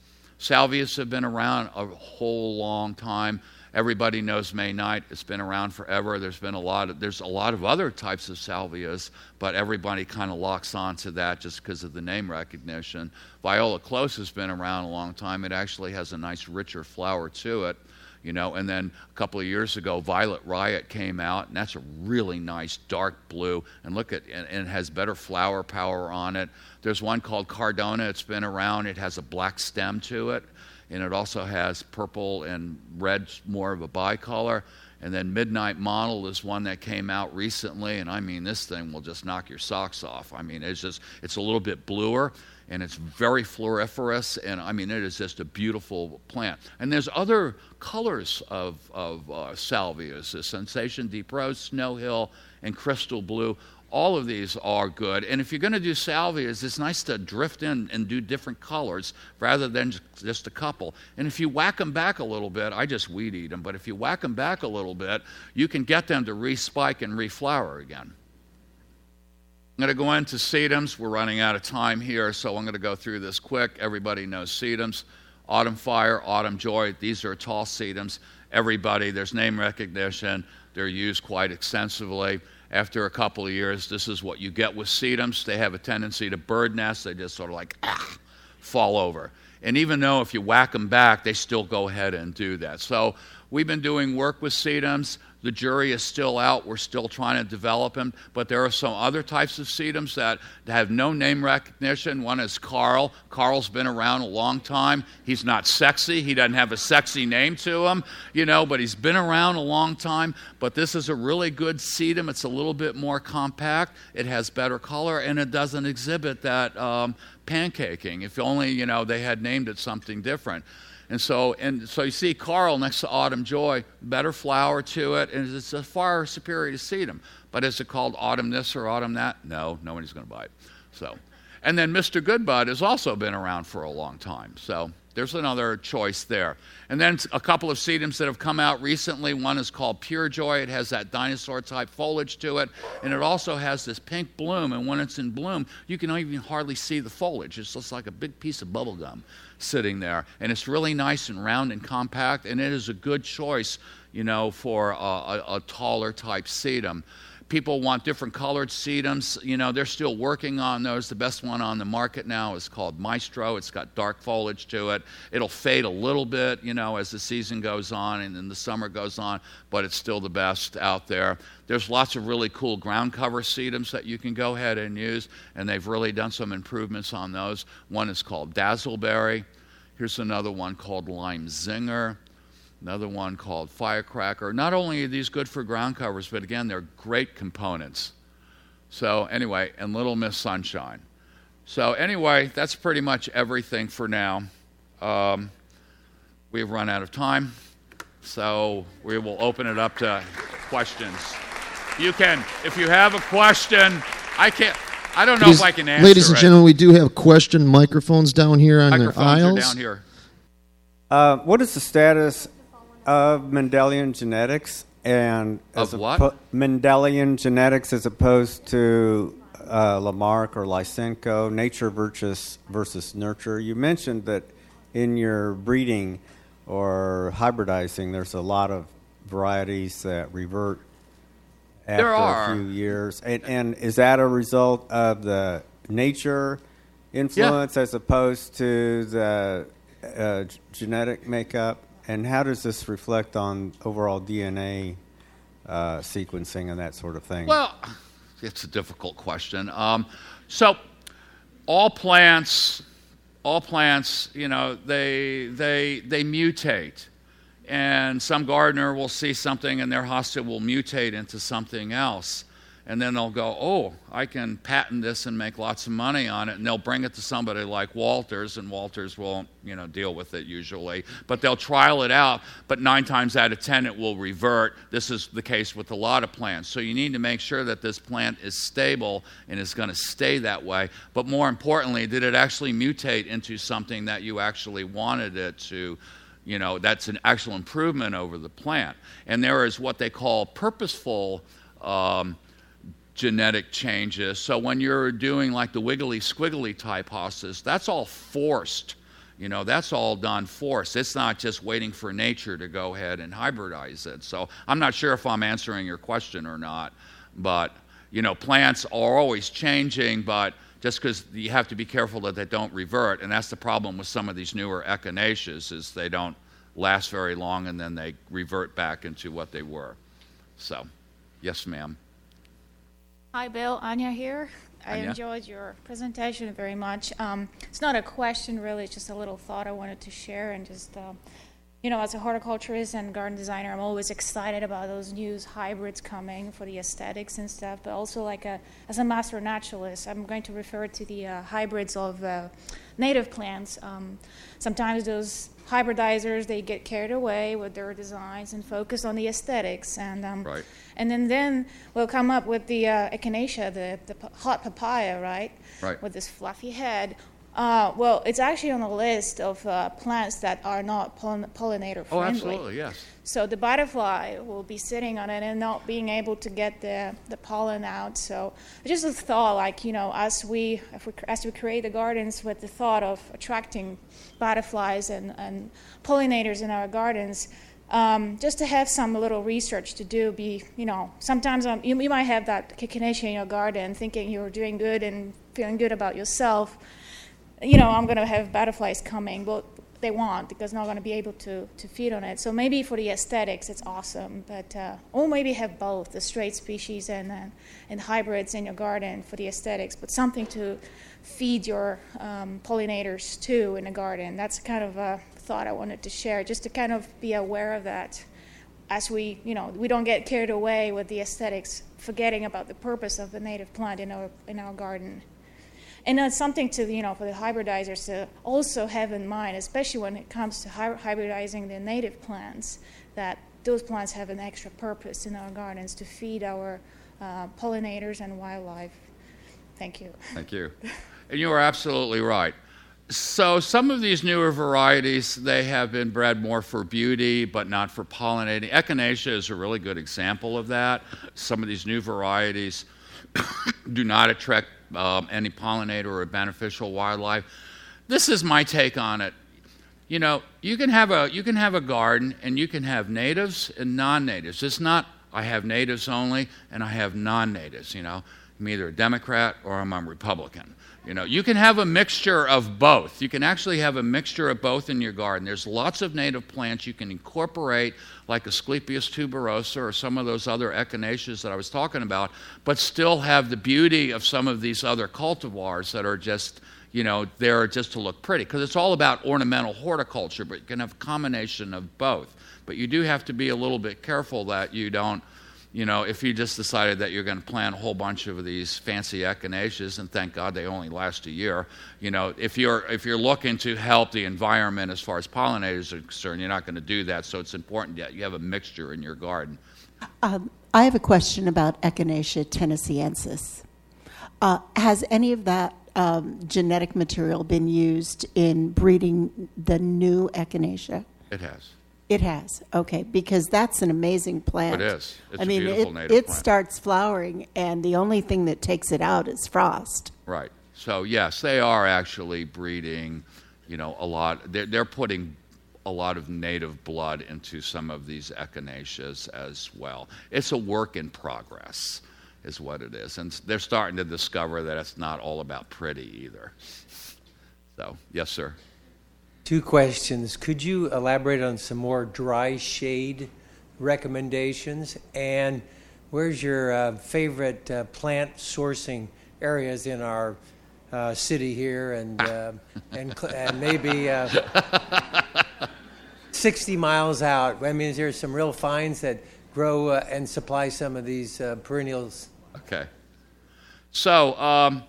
Salvias have been around a whole long time. Everybody knows May Knight. It's been around forever. There's been a lot of, there's a lot of other types of salvias, but everybody kind of locks on to that just because of the name recognition. Viola Close has been around a long time. It actually has a nice, richer flower to it, you know. And then a couple of years ago, Violet Riot came out, and that's a really nice dark blue. And look at, and, and it has better flower power on it. There's one called Cardona. It's been around. It has a black stem to it. And it also has purple and red, more of a bicolor. And then Midnight Model is one that came out recently, and I mean, this thing will just knock your socks off. I mean, it's just, it's a little bit bluer, and it's very floriferous, and I mean, it is just a beautiful plant. And there's other colors of, of uh, salvias, the Sensation Deep Rose, Snow Hill, and Crystal Blue. All of these are good. And if you're going to do salvias, it's nice to drift in and do different colors rather than just a couple. And if you whack them back a little bit, I just weed eat them, but if you whack them back a little bit, you can get them to re-spike and reflower again. I'm going to go into sedums. We're running out of time here, so I'm going to go through this quick. Everybody knows sedums. Autumn Fire, Autumn Joy, these are tall sedums. Everybody, there's name recognition. They're used quite extensively. After a couple of years, this is what you get with sedums. They have a tendency to bird nest. They just sort of like, ah, fall over. And even though if you whack them back, they still go ahead and do that. So we've been doing work with sedums. The jury is still out. We're still trying to develop them. But there are some other types of sedums that have no name recognition. One is Carl. Carl's been around a long time. He's not sexy. He doesn't have a sexy name to him, you know, but he's been around a long time. But this is a really good sedum. It's a little bit more compact. It has better color, and it doesn't exhibit that um, pancaking. If only, you know, they had named it something different. And so, and so you see Carl next to Autumn Joy, better flower to it, and it's a far superior to sedum. But is it called Autumn this or Autumn that? No, nobody's going to buy it. So, and then Mister Goodbud has also been around for a long time. So there's another choice there. And then a couple of sedums that have come out recently. One is called Pure Joy. It has that dinosaur-type foliage to it, and it also has this pink bloom. And when it's in bloom, you can even hardly see the foliage. It's just like a big piece of bubble gum sitting there, and it's really nice and round and compact, and it is a good choice, you know, for a, a, a taller type sedum. People want different colored sedums. You know, they're still working on those. The best one on the market now is called Maestro. It's got dark foliage to it. It'll fade a little bit, you know, as the season goes on and then the summer goes on, but it's still the best out there. There's lots of really cool ground cover sedums that you can go ahead and use, and they've really done some improvements on those. One is called Dazzleberry. Here's another one called Lime Zinger. Another one called Firecracker. Not only are these good for ground covers, but again, they're great components. So anyway, and Little Miss Sunshine. So anyway, that's pretty much everything for now. Um, we've run out of time, so we will open it up to questions. You can, if you have a question, I can't, I don't know ladies, if I can answer Ladies and it. gentlemen, we do have question microphones down here on microphones their aisles. Are down here. Uh, what is the status of Mendelian genetics and of as what? Po- Mendelian genetics as opposed to uh, Lamarck or Lysenko, nature versus versus nurture? You mentioned that in your breeding or hybridizing, there's a lot of varieties that revert after there are. a few years, and, and is that a result of the nature influence yeah. as opposed to the uh, genetic makeup? And how does this reflect on overall D N A uh, sequencing and that sort of thing? Well, it's a difficult question. Um, so, all plants, all plants, you know, they they they mutate, and some gardener will see something, and their hosta will mutate into something else. and then they'll go, oh, I can patent this and make lots of money on it, and they'll bring it to somebody like Walters, and Walters won't, you know, deal with it usually, but they'll trial it out, but nine times out of ten it will revert. This is the case with a lot of plants. So you need to make sure that this plant is stable and is going to stay that way, but more importantly, did it actually mutate into something that you actually wanted it to, you know, that's an actual improvement over the plant. And there is what they call purposeful um, genetic changes. So when you're doing like the wiggly squiggly type hosses, that's all forced. You know, that's all done forced. It's not just waiting for nature to go ahead and hybridize it. So I'm not sure if I'm answering your question or not, but, you know, plants are always changing, but just because you have to be careful that they don't revert, and that's the problem with some of these newer echinaceas, is they don't last very long and then they revert back into what they were. So, yes, ma'am. Hi, Bill. Anya here. I Anya? enjoyed your presentation very much. Um, it's not a question, really. It's just a little thought I wanted to share. And just, uh, you know, as a horticulturist and garden designer, I'm always excited about those new hybrids coming for the aesthetics and stuff. But also, like a, as a master naturalist, I'm going to refer to the uh, hybrids of uh, native plants. Um, sometimes those hybridizers, they get carried away with their designs and focus on the aesthetics, and um, Right. and then then we'll come up with the uh, echinacea, the the p- hot papaya, right? Right. With this fluffy head. Uh, well, it's actually on the list of uh, plants that are not pollin- pollinator friendly. Oh, absolutely, yes. So the butterfly will be sitting on it and not being able to get the, the pollen out. So just a thought, like, you know, as we, if we as we create the gardens with the thought of attracting butterflies and, and pollinators in our gardens, um, just to have some little research to do. Be, you know, sometimes um, you, you might have that echinacea in your garden, thinking you're doing good and feeling good about yourself. You know, I'm going to have butterflies coming. Well, they won't, because they're not going to be able to, to feed on it. So maybe for the aesthetics, it's awesome. But uh, or maybe have both, the straight species and uh, and hybrids in your garden for the aesthetics, but something to feed your um, pollinators too in the garden. That's kind of a thought I wanted to share, just to kind of be aware of that as we, you know, we don't get carried away with the aesthetics, forgetting about the purpose of the native plant in our in our garden. And that's something to, you know, for the hybridizers to also have in mind, especially when it comes to hy- hybridizing the native plants, that those plants have an extra purpose in our gardens to feed our uh, pollinators and wildlife. Thank you. Thank you. And you are absolutely right. So some of these newer varieties, they have been bred more for beauty, but not for pollinating. Echinacea is a really good example of that. Some of these new varieties do not attract um, any pollinator or beneficial wildlife. This is my take on it. You know, you can have a you can have a garden, and you can have natives and non-natives. It's not I have natives only and I have non-natives. You know, I'm either a Democrat or I'm a Republican. You know, you can have a mixture of both. You can actually have a mixture of both in your garden. There's lots of native plants you can incorporate, like Asclepias tuberosa or some of those other echinaceas that I was talking about, but still have the beauty of some of these other cultivars that are just, you know, there just to look pretty. Because it's all about ornamental horticulture, but you can have a combination of both. But you do have to be a little bit careful that you don't, you know, if you just decided that you're going to plant a whole bunch of these fancy echinaceas, and thank God they only last a year, you know, if you're if you're looking to help the environment as far as pollinators are concerned, you're not going to do that. So it's important that you have a mixture in your garden. Um, I have a question about Echinacea tennesseeensis. Uh, has any of that um, genetic material been used in breeding the new Echinacea? It has. It has, okay, because that's an amazing plant. It is. It's I a mean, beautiful it, native it plant. starts flowering, and the only thing that takes it out is frost. Right. So yes, they are actually breeding, you know, a lot. They're, they're putting a lot of native blood into some of these echinaceas as well. It's a work in progress, is what it is, and they're starting to discover that it's not all about pretty either. So yes, sir. Two questions. Could you elaborate on some more dry shade recommendations? And where's your uh, favorite uh, plant sourcing areas in our uh, city here, and uh, and, cl- and maybe uh, sixty miles out? I mean, is there some real finds that grow uh, and supply some of these uh, perennials Okay. So, um,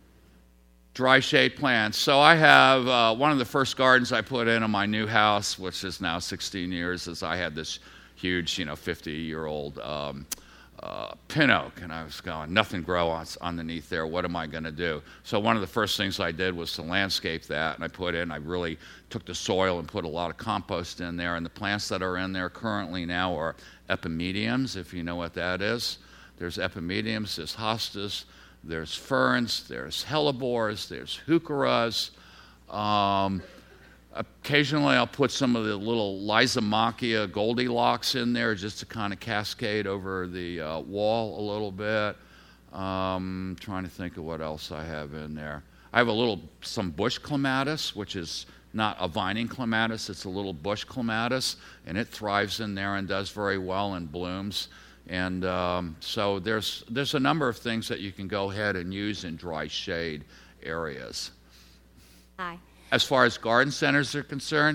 dry shade plants. So I have uh, one of the first gardens I put in on my new house, which is now sixteen years, is I had this huge, you know, fifty-year-old um, uh, pin oak, and I was going, nothing grows underneath there. What am I going to do? So one of the first things I did was to landscape that, and I put in, I really took the soil and put a lot of compost in there, and the plants that are in there currently now are epimediums, if you know what that is. There's epimediums, there's hostas, there's ferns, there's hellebores, there's heucheras. Um, occasionally I'll put some of the little Lysomachia Goldilocks in there just to kind of cascade over the uh, wall a little bit. Um, trying to think of what else I have in there. I have a little, some bush clematis, which is not a vining clematis, it's a little bush clematis, and it thrives in there and does very well and blooms. And um, so there's there's a number of things that you can go ahead and use in dry shade areas. Hi. As far as garden centers are concerned,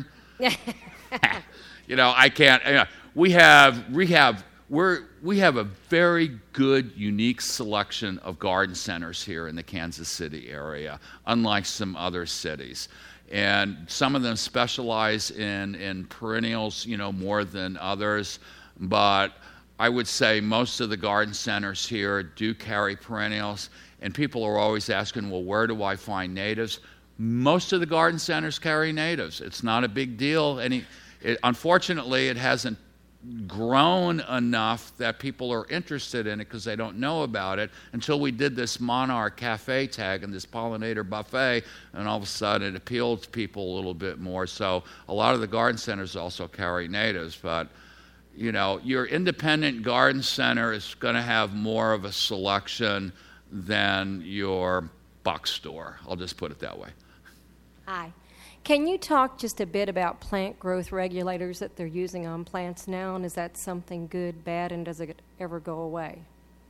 you know, I can't. You know, we have we have we're we have a very good, unique selection of garden centers here in the Kansas City area, unlike some other cities. And some of them specialize in in perennials, you know, more than others, but I would say most of the garden centers here do carry perennials, and people are always asking, well, where do I find natives? Most of the garden centers carry natives. It's not a big deal. Any, it, unfortunately, it hasn't grown enough that people are interested in it because they don't know about it until we did this Monarch Cafe tag and this pollinator buffet, and all of a sudden it appealed to people a little bit more. So a lot of the garden centers also carry natives, but you know, your independent garden center is going to have more of a selection than your box store. I'll just put it that way. Hi. Can you talk just a bit about plant growth regulators that they're using on plants now, and is that something good, bad, and does it ever go away?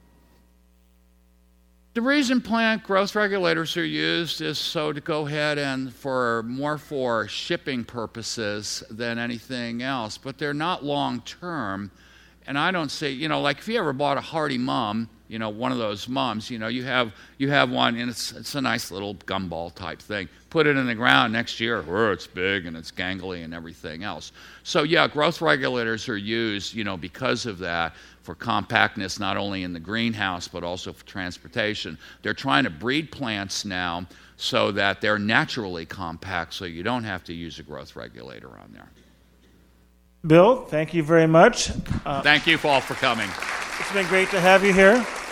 The reason plant growth regulators are used is so to go ahead and for more for shipping purposes than anything else, but they're not long term. And I don't say, you know, like if you ever bought a hardy mum, you know, one of those mums, you know, you have you have one and it's it's a nice little gumball type thing. Put it in the ground next year, oh, it's big and it's gangly and everything else. So yeah, growth regulators are used, you know, because of that, for compactness, not only in the greenhouse, but also for transportation. They're trying to breed plants now so that they're naturally compact, so you don't have to use a growth regulator on there. Bill, thank you very much. Uh, Thank you all for coming. It's been great to have you here.